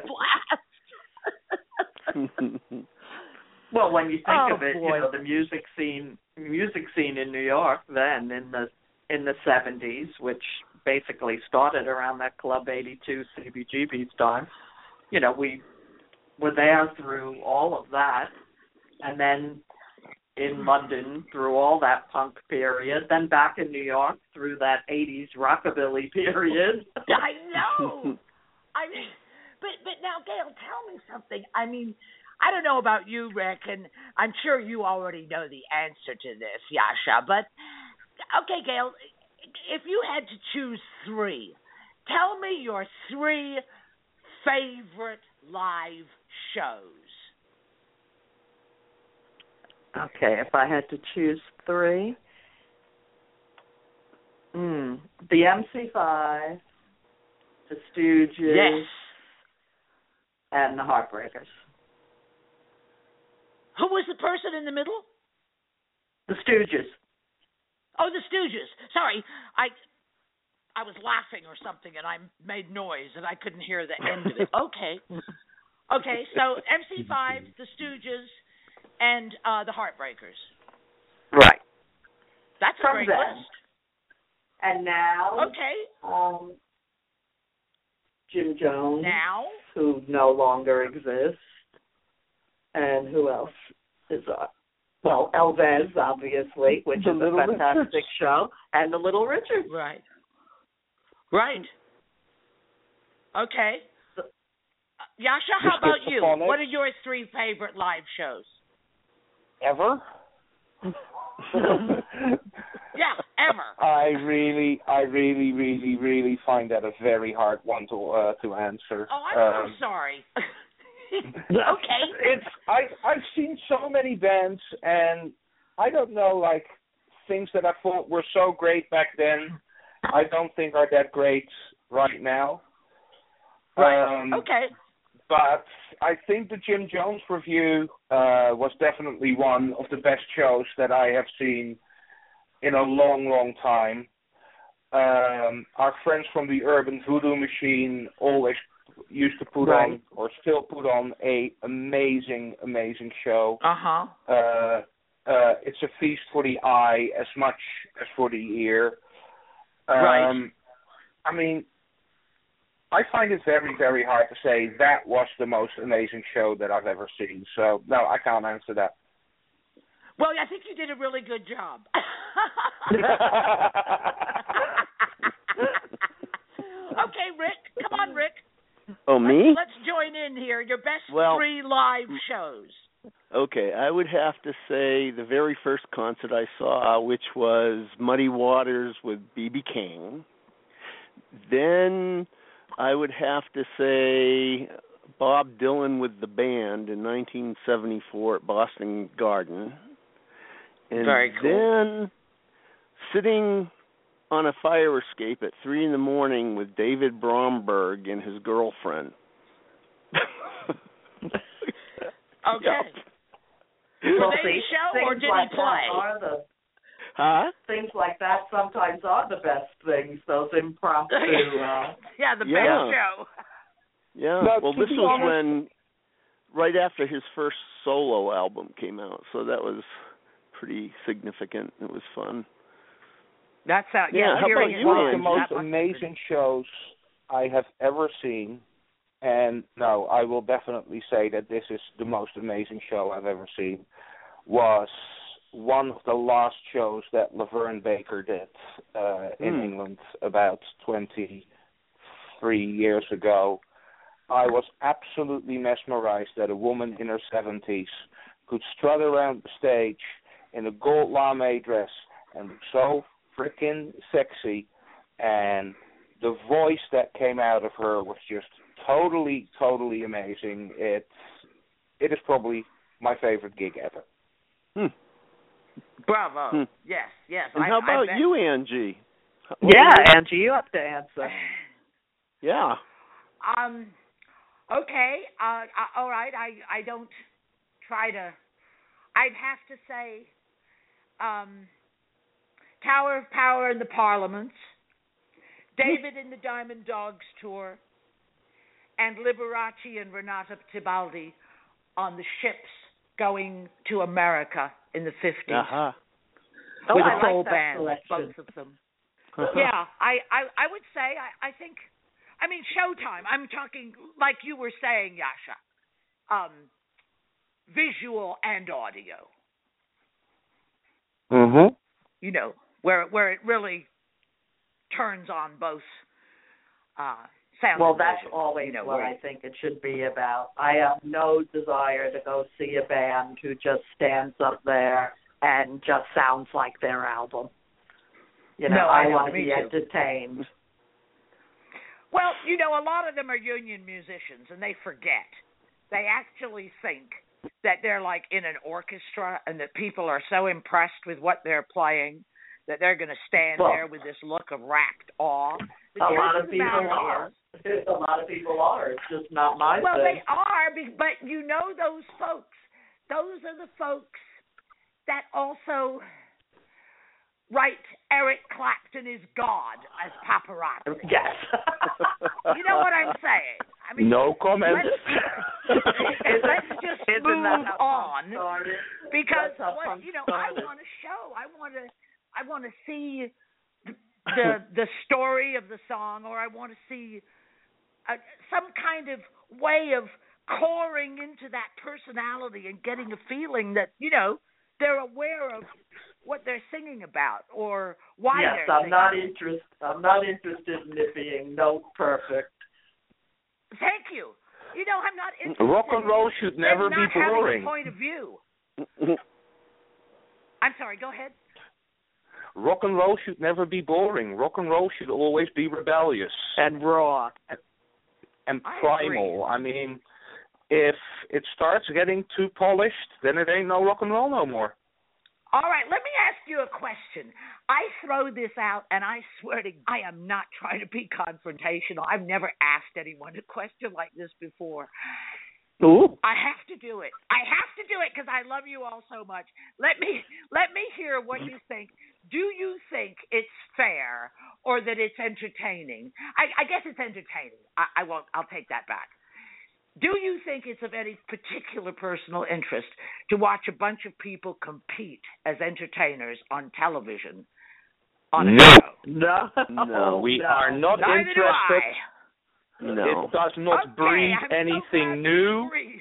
a blast. Well, when you think Oh, of it, boy. you know, the music scene, music scene in New York then in the in the seventies, which basically started around that Club eighty-two C B G B's time. You know, we were there through all of that, and then in London through all that punk period, then back in New York through that eighties rockabilly period. I know. I mean, but but now, Gail, tell me something. I mean, I don't know about you, Rick, and I'm sure you already know the answer to this, Yasha. But okay, Gail, if you had to choose three, tell me your three favorite live shows. Okay, if I had to choose three, mm, the M C five, the Stooges, yes, and the Heartbreakers. Who was the person in the middle? The Stooges. Oh, the Stooges. Sorry, I I was laughing or something, and I made noise, and I couldn't hear the end of it. Okay. Okay, so M C five, the Stooges, and uh, the Heartbreakers. Right. That's a From great them. list. And now, okay, um, Jim Jones, now who no longer exists, and who else is uh, well, Elvez, obviously, which The is a Little fantastic Richards. show, and the Little Richards. right, right. Okay, uh, Yasha, how The about you? Schizophonics. What are your three favorite live shows? Ever? Yeah, ever. I really, I really, really, really find that a very hard one to uh, to answer. Oh, I'm Um, so sorry. Okay. It's I I've seen so many bands, and I don't know, like, things that I thought were so great back then, I don't think are that great right now. Right. Um, Okay. But I think the Jim Jones review uh, was definitely one of the best shows that I have seen in a long, long time. Um, our friends from the Urban Voodoo Machine always used to put Right. on, or still put on, a amazing, amazing show. Uh-huh. Uh, uh, it's a feast for the eye as much as for the ear. Um, Right. I mean, I find it very, very hard to say that was the most amazing show that I've ever seen. So, no, I can't answer that. Well, I think you did a really good job. Okay, Rick. Come on, Rick. Oh, me? Let's, let's join in here. Your best Well, three live shows. Okay, I would have to say the very first concert I saw, which was Muddy Waters with B B King. Then I would have to say Bob Dylan with the band in nineteen seventy-four at Boston Garden. And Very cool. then sitting on a fire escape at three in the morning with David Bromberg and his girlfriend. Okay. Yep. Were Well, they see, a show or things did like he play? That are the, Huh? things like that sometimes are the best things, those impromptu. Uh, Yeah, the Yeah. best show. Yeah. No, well, to this be was honest- when, right after his first solo album came out, so that was pretty significant. It was fun. That's how. Yeah, Yeah, how hearing about it you, One live, of the Angie? most that must have been- amazing shows I have ever seen, and no, I will definitely say that this is the most amazing show I've ever seen, was one of the last shows that Laverne Baker did uh, in Mm. England about twenty-three years ago. I was absolutely mesmerized that a woman in her seventies could strut around the stage in a gold lame dress and look so freaking sexy, and the voice that came out of her was just totally, totally amazing. It's it is probably my favorite gig ever. Hmm. Bravo. Hmm. Yes, yes. And I, how I about bet. you, Angie? What yeah, were Angie, you have to answer. you- Yeah. Um. Okay. Uh. uh, All right. I. I don't try to. I'd have to say. Um. Tower of Power in the Parliaments. David in the Diamond Dogs tour. And Liberace and Renata Tibaldi on the ships going to America in the fifties. Uh-huh. Oh, with I a full like that band, selection. both of them. Yeah, I, I, I would say I, I think, I mean Showtime. I'm talking like you were saying, Yasha, um, visual and audio. Mhm. You know, where where it really turns on both uh, sound. Well, and that's vision, always you know, what where- I think it should be about. I have no desire to go see a band who just stands up there and just sounds like their album. You know, No, I I, know, want to me be too. entertained. Well, you know, a lot of them are union musicians, and they forget. They actually think that they're like in an orchestra, and that people are so impressed with what they're playing that they're going to stand Well, there with this look of rapt awe. The a truth lot of of the people matter are. is- A lot of people are. It's just not my Well, thing. they are, be- but you know those folks. Those are the folks that also write Eric Clapton is God as Paparazzi. Yes. You know what I'm saying? I mean, No comment. Let's, let's just Isn't move that how on, punk started? because That's how what, punk you know, I started. want to show. I want to. I want to see the the story of the song, or I want to see a, some kind of way of coring into that personality and getting a feeling that, you know, they're aware of what they're singing about or why yes, they're I'm singing. not interest. I'm not interested in it being note perfect. Thank you. You know, I'm not interested. Rock and roll in should never them be not having boring. a point of view. I'm sorry. Go ahead. Rock and roll should never be boring. Rock and roll should always be rebellious And raw. and I primal. I mean, if it starts getting too polished, then it ain't no rock and roll no more. All right, let me ask you a question. I throw this out, and I swear to I am not trying to be confrontational. I've never asked anyone a question like this before. Ooh. I have to do it. I have to do it because I love you all so much. Let me let me hear what you think. Do you think it's fair or that it's entertaining? I, I guess it's entertaining. I, I won't. I'll take that back. Do you think it's of any particular personal interest to watch a bunch of people compete as entertainers on television on a No. show? No. No, we no. are not Neither do interested. I. No. It does not Okay, breed I'm so anything glad new. you agree.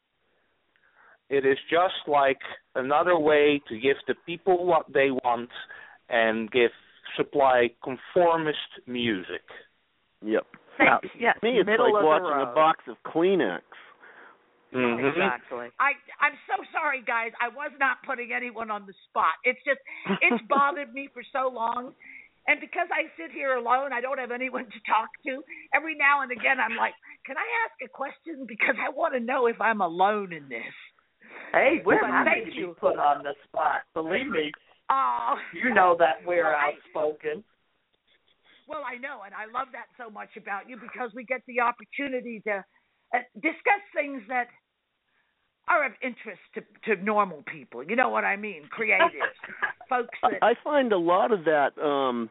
It is just like another way to give the people what they want and give supply conformist music. Yep. Well, yes, To me, it's middle like of the watching road. a box of Kleenex. Mm-hmm. Exactly. I I'm so sorry, guys. I was not putting anyone on the spot. It's just it's bothered me for so long, and because I sit here alone, I don't have anyone to talk to. Every now and again, I'm like, can I ask a question? Because I want to know if I'm alone in this. Hey, we're But happy thank to you. be put on the spot. Believe me, Oh, you know that we're Well, I- outspoken. well, I know, and I love that so much about you because we get the opportunity to uh, discuss things that are of interest to, to normal people. You know what I mean? Creatives, folks that. I find a lot of that um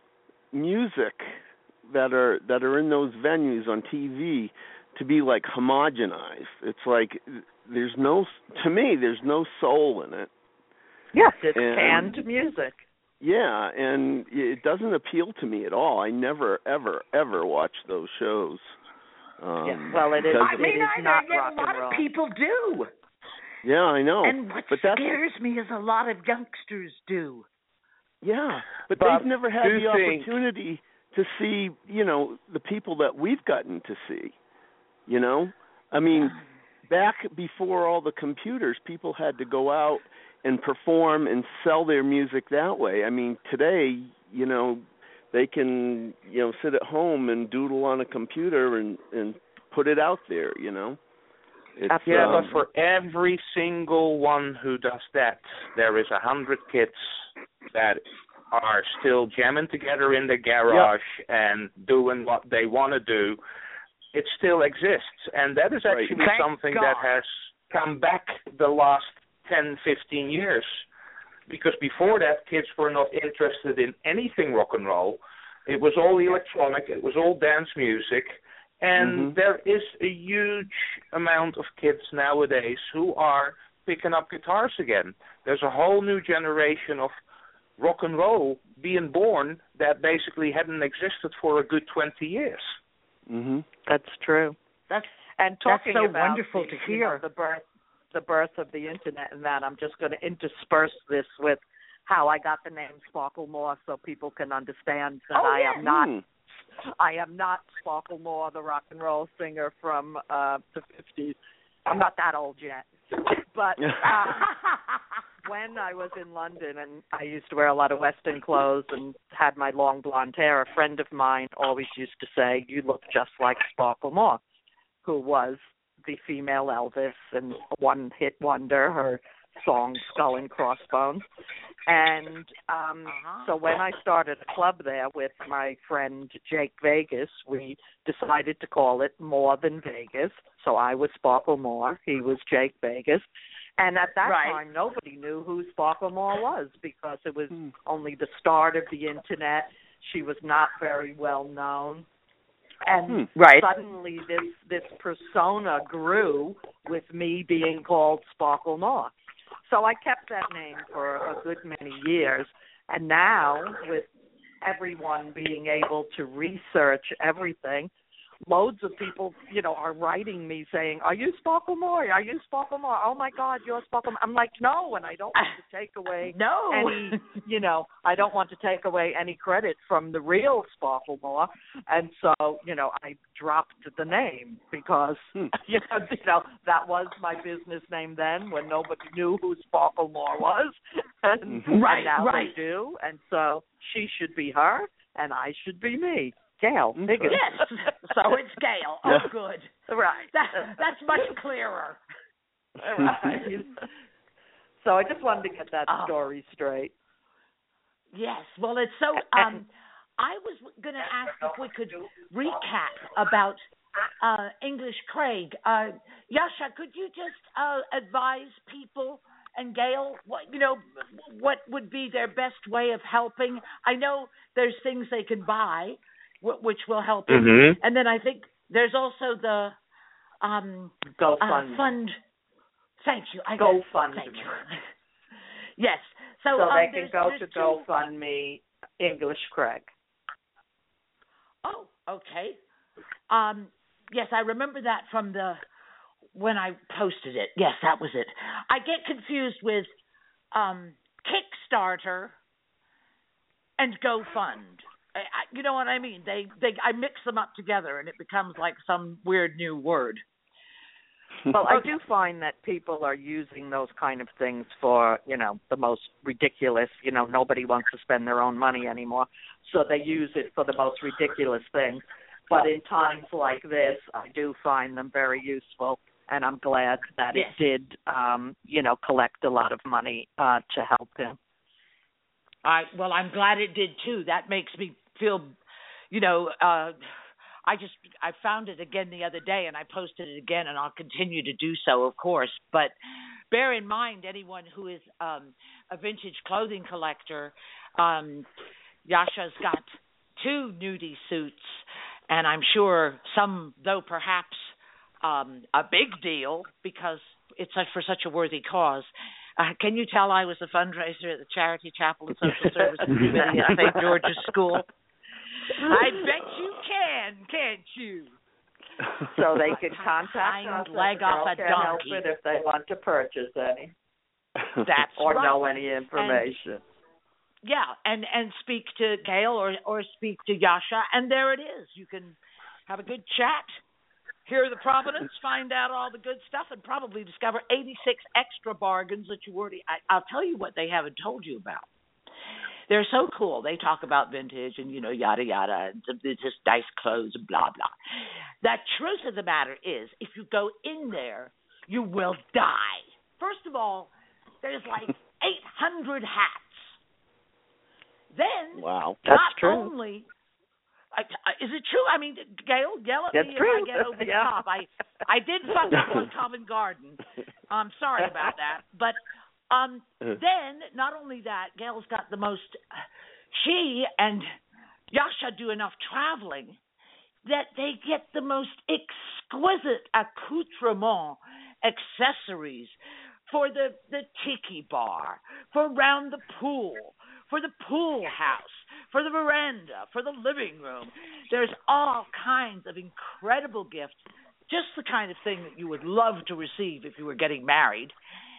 music that are that are in those venues on T V to be like homogenized. It's like there's no to me there's no soul in it. Yes, it's And- canned music. Yeah, and it doesn't appeal to me at all. I never ever ever watch those shows. Um, Yeah, well, it is- because I of- mean, it is I, not yet rock a lot and roll. of people do. Yeah, I know. And what but that's scares me is a lot of youngsters do. yeah, but, But they've never had do the think- opportunity to see, you know, the people that we've gotten to see. You know, I mean, back before all the computers, people had to go out and perform and sell their music that way. I mean, today, you know, they can, you know, sit at home and doodle on a computer and and put it out there, you know. It's, Yeah, um, but for every single one who does that, there is a hundred kids that are still jamming together in the garage and doing what they want to do. It still exists, and that is Right. actually Thank something God. that has come back the last ten, fifteen years. Because before that, kids were not interested in anything rock and roll. It was all electronic. It was all dance music. And Mhm. there is a huge amount of kids nowadays who are picking up guitars again. There's a whole new generation of rock and roll being born that basically hadn't existed for a good twenty years. Mhm. That's true. That's And talking so about wonderful the, to you know, hear. the birth, the birth of the internet, and that I'm just going to intersperse this with how I got the name Sparkle Moore, so people can understand that oh, I yeah. am not. Hmm. I am not Sparkle Moore, the rock and roll singer from uh, the fifties. I'm not that old yet. But um, when I was in London and I used to wear a lot of Western clothes and had my long blonde hair, a friend of mine always used to say, "You look just like Sparkle Moore," who was the female Elvis and one-hit wonder, her song Skull and Crossbones. And um, uh-huh. so when I started a club there with my friend Jake Vegas, we decided to call it More Than Vegas. So I was Sparkle Moore, he was Jake Vegas. And at that right. time, nobody knew who Sparkle Moore was because it was Hmm. only the start of the Internet. She was not very well known. And Hmm. Right. suddenly this, this persona grew with me being called Sparkle Moore. So I kept that name for a good many years. And now, with everyone being able to research everything, loads of people, you know, are writing me saying, "Are you Sparkle Moore? Are you Sparkle Moore? Oh, my God, you're Sparkle Moore." I'm like, no, and I don't want to take away no. any, you know, I don't want to take away any credit from the real Sparkle Moore. And so, you know, I dropped the name because, Hmm. you know, you know, that was my business name then when nobody knew who Sparkle Moore was. And, Mhm. Right, and now right. they do. And so she should be her and I should be me. Gail, Okay. Higgins. Yes. So it's Gail. Oh, Yeah. good. Right. That, that's much clearer. Right. So I just wanted to get that Oh. story straight. Yes. Well, it's so. Um, I was going to ask if we could recap about uh, English Craig. Uh, Yasha, could you just uh, advise people and Gail what you know what would be their best way of helping? I know there's things they can buy, wh- which will help them, Mhm. and then I think there's also the um, Go uh, fund. fund. Thank you. I Go fund. Thank you. Yes. So, So um, they can there's, go there's to two... GoFundMe English Craig. Oh, okay. Um, yes, I remember that from the when I posted it. Yes, that was it. I get confused with um, Kickstarter and GoFund. I, I, you know what I mean? They, they, I mix them up together, and it becomes like some weird new word. Well, I do find that people are using those kind of things for, you know, the most ridiculous, you know, nobody wants to spend their own money anymore, so they use it for the most ridiculous things. But in times like this, I do find them very useful, and I'm glad that Yes. it did, um, you know, collect a lot of money uh, to help him. I well, I'm glad it did too. That makes me feel, you know, uh, I just I found it again the other day, and I posted it again, and I'll continue to do so, of course. But bear in mind, anyone who is um, a vintage clothing collector, um, Yasha's got two nudie suits, and I'm sure some, though perhaps um, a big deal because it's such, for such a worthy cause. Uh, can you tell I was a fundraiser at the Charity Chapel and Social Services Committee at Saint George's School? I bet you can, can't you? So they can contact Hind us leg at off a Girl Can't Help donkey. It if they want to purchase any That's or right. know any information. And, yeah, and, and speak to Gail or, or speak to Yasha, and there it is. You can have a good chat, hear the Providence, find out all the good stuff, and probably discover eighty-six extra bargains that you already I, – I'll tell you what they haven't told you about. They're so cool. They talk about vintage and, you know, yada, yada, and it's just nice clothes and blah, blah. The truth of the matter is, if you go in there, you will die. First of all, there's like eight hundred hats. Then, Wow. That's not true. only – is it true? I mean, Gail, yell at That's me true. if I get over the Yeah. top. I, I did fuck up on Covent Garden. I'm sorry about that. But um, then, not only that, Gail's got the most – she and Yasha do enough traveling that they get the most exquisite accoutrement, accessories for the, the tiki bar, for round the pool, for the pool house, for the veranda, for the living room. There's all kinds of incredible gifts, just the kind of thing that you would love to receive if you were getting married.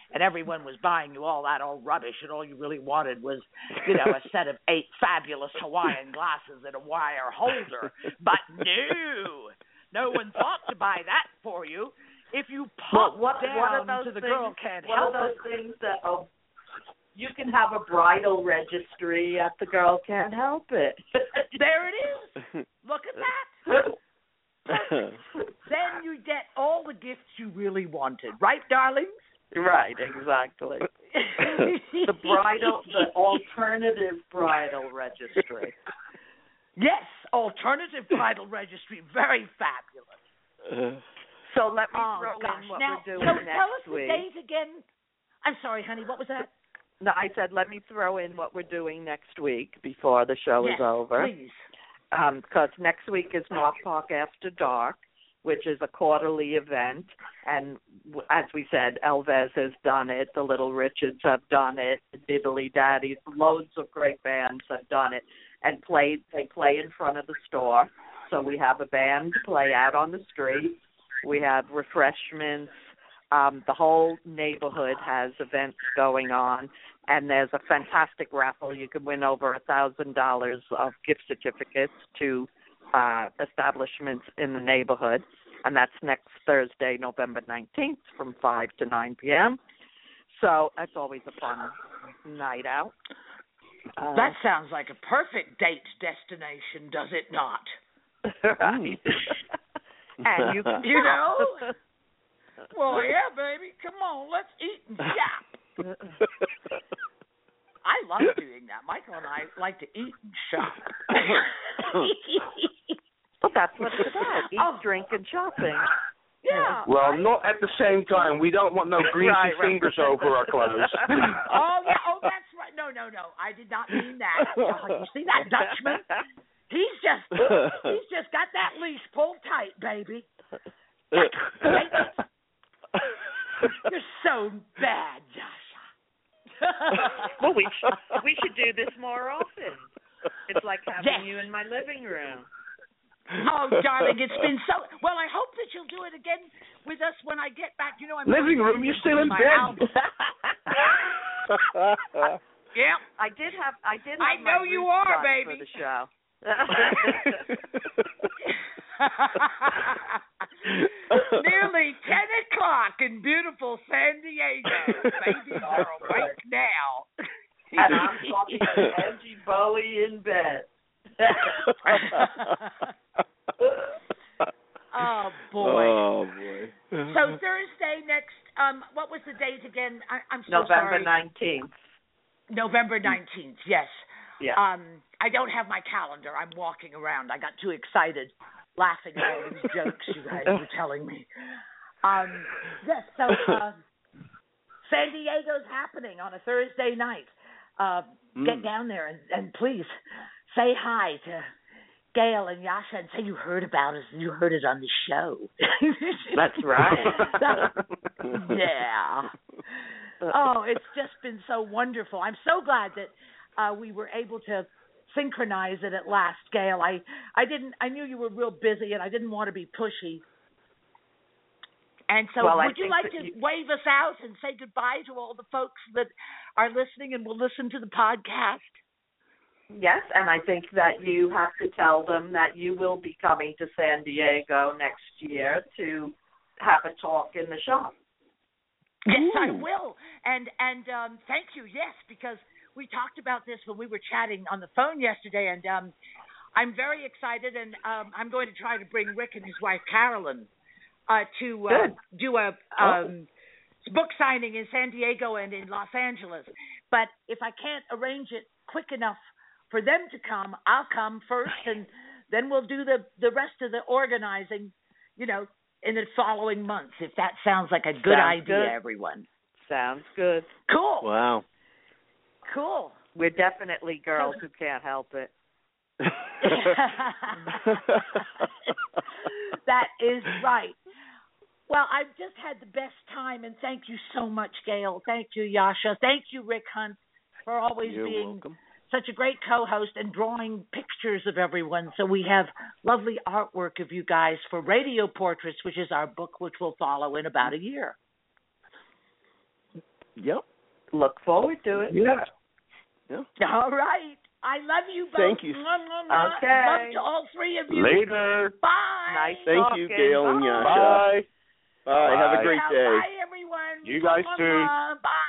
and everyone was buying you all that old rubbish, and all you really wanted was, you know, a set of eight fabulous Hawaiian glasses and a wire holder. But no, no one thought to buy that for you. If you pop well, what, down what are those to the things, girl can't what help are those it. things that oh, you can have a bridal registry at the girl can't help it. There it is. Look at that. Then you get all the gifts you really wanted, right, darlings? Right, exactly. The bridal, the alternative bridal registry. Yes, alternative bridal registry, very fabulous. So let me oh, throw gosh. in what now, we're doing so next tell us week. the date again. I'm sorry, honey. What was that? No, I said let me throw in what we're doing next week before the show yes, is over. Please. Because um, next week is North Park After Dark, which is a quarterly event. And as we said, Elvis has done it. The Little Richards have done it. Diddly Daddies, loads of great bands have done it. And play, they play in front of the store. So we have a band play out on the street. We have refreshments. Um, the whole neighborhood has events going on, and there's a fantastic raffle. You can win over a thousand dollars of gift certificates to uh, establishments in the neighborhood, and that's next Thursday, November nineteenth, from five to nine p.m. So that's always a fun night out. Uh, that sounds like a perfect date destination, does it not? Right. And you can, you know. Well, yeah, baby. Come on, let's eat and shop. I love doing that. Michael and I like to eat and shop. Well, that's what it's about. Eat, oh. drink, and shopping. Yeah. Well, right? not at the same time. We don't want no greasy right, right. fingers over our clothes. Oh, yeah. Oh, that's right. No, no, no. I did not mean that. Oh, you see that Dutchman? He's just, he's just got that leash pulled tight, baby. You're so bad, Josh. Well, we should, we should do this more often. It's like having yes. you in my living room. Oh, darling, it's been so... Well, I hope that you'll do it again with us when I get back. You know, I'm living room, you're still in bed. Yeah. I did have I did have I know my you roots are, done baby. for the show. Nearly ten o'clock in beautiful San Diego. Baby girl, right now. And I'm talking to Angie Bowie in bed. Oh boy. Oh boy. So Thursday next. Um, what was the date again? I, I'm so November sorry. nineteenth. November nineteenth. Yes. Yeah. Um, I don't have my calendar. I'm walking around. I got too excited, laughing at all these jokes you guys were telling me. Um, yes. So uh, San Diego's happening on a Thursday night. Uh, mm. Get down there and, and please say hi to Gail and Yasha and say you heard about us. You heard it on the show. That's right. Yeah. Oh, it's just been so wonderful. I'm so glad that uh, we were able to synchronize it at last, Gail. I, I didn't. I knew you were real busy, and I didn't want to be pushy. And so, well, would you like to you... wave us out and say goodbye to all the folks that are listening and will listen to the podcast? Yes, and I think that you have to tell them that you will be coming to San Diego next year to have a talk in the shop. Yes, Ooh. I will. And and um, thank you, yes, because we talked about this when we were chatting on the phone yesterday, and um, I'm very excited, and um, I'm going to try to bring Rick and his wife, Carolyn, uh, to uh, do a um, book signing in San Diego and in Los Angeles. But if I can't arrange it quick enough for them to come, I'll come first, and then we'll do the, the rest of the organizing, you know, in the following months, if that sounds like a good sounds idea, good. everyone. Sounds good. Cool. Wow. Cool. We're definitely girls who can't help it. That is right. Well, I've just had the best time, and thank you so much, Gail. Thank you, Yasha. Thank you, Rick Hunt, for always You're being welcome. such a great co-host and drawing pictures of everyone. So we have lovely artwork of you guys for Radio Portraits, which is our book, which will follow in about a year. Yep. Look forward to it. Yeah. Yeah. All right. I love you both. Thank you. Mwah, mwah, mwah. Okay. Love to all three of you. Later. Bye. Nice Thank talking. you, Gail and Bye. Yasha. Bye. Bye. Have a Bye. great Yeah, day. Bye, everyone. You guys Mwah, too. mwah. Bye.